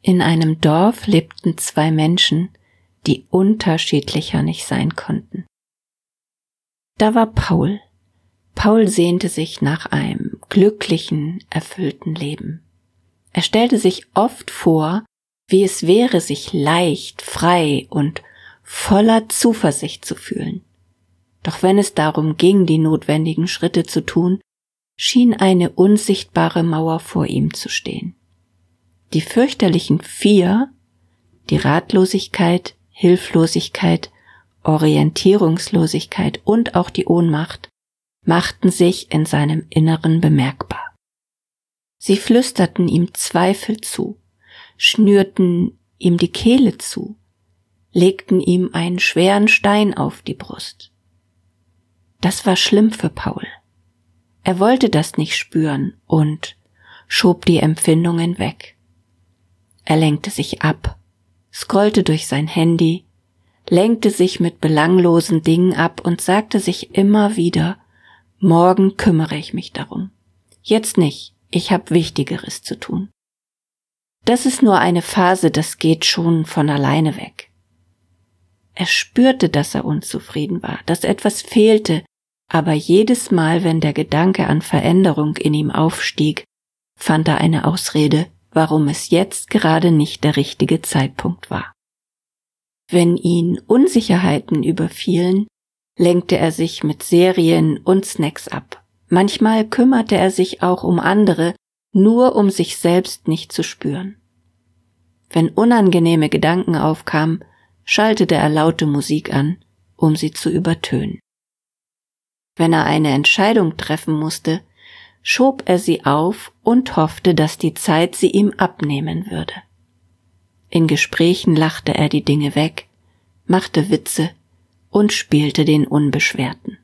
In einem Dorf lebten zwei Menschen, die unterschiedlicher nicht sein konnten. Da war Paul. Paul sehnte sich nach einem glücklichen, erfüllten Leben. Er stellte sich oft vor, wie es wäre, sich leicht, frei und voller Zuversicht zu fühlen. Doch wenn es darum ging, die notwendigen Schritte zu tun, schien eine unsichtbare Mauer vor ihm zu stehen. Die fürchterlichen 4, die Ratlosigkeit, Hilflosigkeit, Orientierungslosigkeit und auch die Ohnmacht, machten sich in seinem Inneren bemerkbar. Sie flüsterten ihm Zweifel zu, schnürten ihm die Kehle zu, legten ihm einen schweren Stein auf die Brust. Das war schlimm für Paul. Er wollte das nicht spüren und schob die Empfindungen weg. Er lenkte sich ab, scrollte durch sein Handy, lenkte sich mit belanglosen Dingen ab und sagte sich immer wieder, morgen kümmere ich mich darum. Jetzt nicht, ich habe Wichtigeres zu tun. Das ist nur eine Phase, das geht schon von alleine weg. Er spürte, dass er unzufrieden war, dass etwas fehlte, aber jedes Mal, wenn der Gedanke an Veränderung in ihm aufstieg, fand er eine Ausrede, warum es jetzt gerade nicht der richtige Zeitpunkt war. Wenn ihn Unsicherheiten überfielen, lenkte er sich mit Serien und Snacks ab. Manchmal kümmerte er sich auch um andere, nur um sich selbst nicht zu spüren. Wenn unangenehme Gedanken aufkamen, schaltete er laute Musik an, um sie zu übertönen. Wenn er eine Entscheidung treffen musste, schob er sie auf und hoffte, dass die Zeit sie ihm abnehmen würde. In Gesprächen lachte er die Dinge weg, machte Witze und spielte den Unbeschwerten.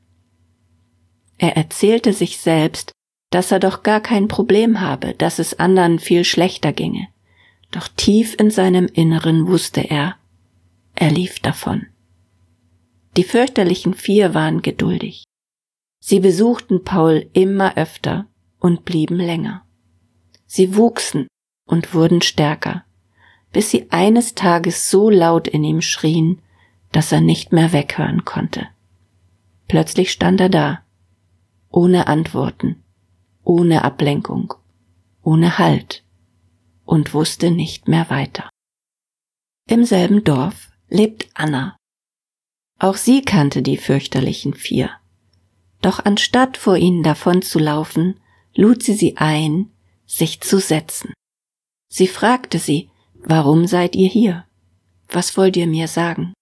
Er erzählte sich selbst, dass er doch gar kein Problem habe, dass es anderen viel schlechter ginge. Doch tief in seinem Inneren wusste er lief davon. Die fürchterlichen 4 waren geduldig. Sie besuchten Paul immer öfter und blieben länger. Sie wuchsen und wurden stärker, bis sie eines Tages so laut in ihm schrien, dass er nicht mehr weghören konnte. Plötzlich stand er da, ohne Antworten, ohne Ablenkung, ohne Halt und wusste nicht mehr weiter. Im selben Dorf lebt Anna. Auch sie kannte die fürchterlichen 4. Doch anstatt vor ihnen davonzulaufen, lud sie ein, sich zu setzen. Sie fragte sie, warum seid ihr hier? Was wollt ihr mir sagen?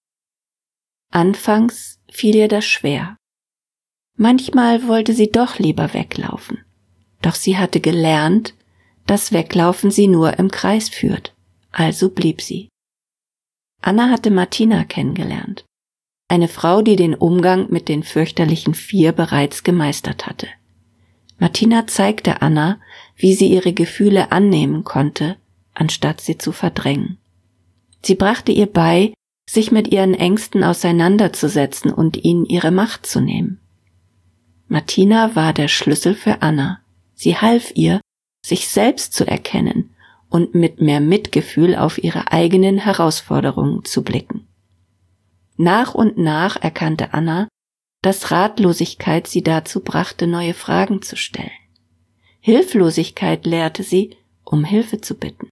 Anfangs fiel ihr das schwer. Manchmal wollte sie doch lieber weglaufen. Doch sie hatte gelernt, dass Weglaufen sie nur im Kreis führt. Also blieb sie. Anna hatte Martina kennengelernt. Eine Frau, die den Umgang mit den fürchterlichen 4 bereits gemeistert hatte. Martina zeigte Anna, wie sie ihre Gefühle annehmen konnte, anstatt sie zu verdrängen. Sie brachte ihr bei, sich mit ihren Ängsten auseinanderzusetzen und ihnen ihre Macht zu nehmen. Martina war der Schlüssel für Anna. Sie half ihr, sich selbst zu erkennen und mit mehr Mitgefühl auf ihre eigenen Herausforderungen zu blicken. Nach und nach erkannte Anna, dass Ratlosigkeit sie dazu brachte, neue Fragen zu stellen. Hilflosigkeit lehrte sie, um Hilfe zu bitten.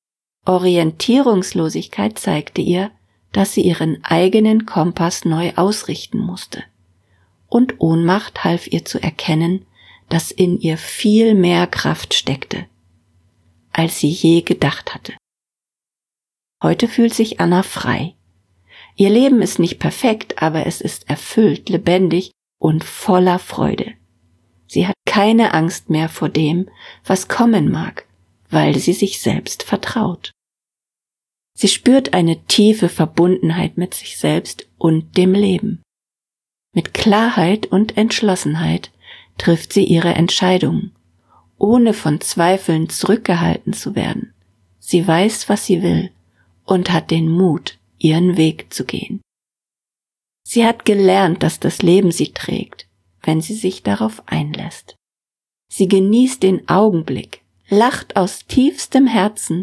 Orientierungslosigkeit zeigte ihr, dass sie ihren eigenen Kompass neu ausrichten musste. Und Ohnmacht half ihr zu erkennen, dass in ihr viel mehr Kraft steckte, als sie je gedacht hatte. Heute fühlt sich Anna frei. Ihr Leben ist nicht perfekt, aber es ist erfüllt, lebendig und voller Freude. Sie hat keine Angst mehr vor dem, was kommen mag, weil sie sich selbst vertraut. Sie spürt eine tiefe Verbundenheit mit sich selbst und dem Leben. Mit Klarheit und Entschlossenheit trifft sie ihre Entscheidungen, ohne von Zweifeln zurückgehalten zu werden. Sie weiß, was sie will und hat den Mut, ihren Weg zu gehen. Sie hat gelernt, dass das Leben sie trägt, wenn sie sich darauf einlässt. Sie genießt den Augenblick, lacht aus tiefstem Herzen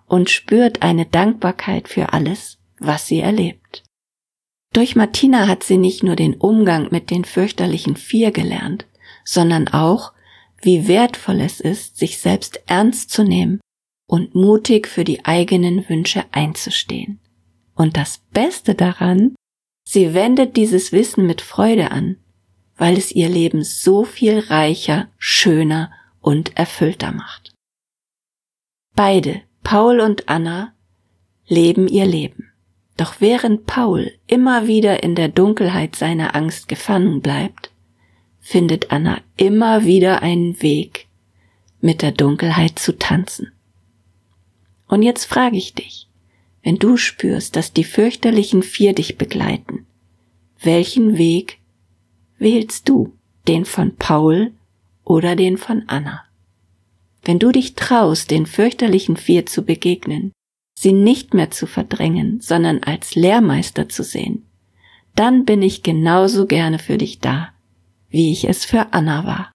und spürt eine Dankbarkeit für alles, was sie erlebt. Durch Martina hat sie nicht nur den Umgang mit den fürchterlichen 4 gelernt, sondern auch, wie wertvoll es ist, sich selbst ernst zu nehmen und mutig für die eigenen Wünsche einzustehen. Und das Beste daran, sie wendet dieses Wissen mit Freude an, weil es ihr Leben so viel reicher, schöner und erfüllter macht. Beide, Paul und Anna, leben ihr Leben. Doch während Paul immer wieder in der Dunkelheit seiner Angst gefangen bleibt, findet Anna immer wieder einen Weg, mit der Dunkelheit zu tanzen. Und jetzt frage ich dich, wenn du spürst, dass die fürchterlichen 4 dich begleiten, welchen Weg wählst du, den von Paul oder den von Anna? Wenn du dich traust, den fürchterlichen 4 zu begegnen, sie nicht mehr zu verdrängen, sondern als Lehrmeister zu sehen, dann bin ich genauso gerne für dich da, wie ich es für Anna war.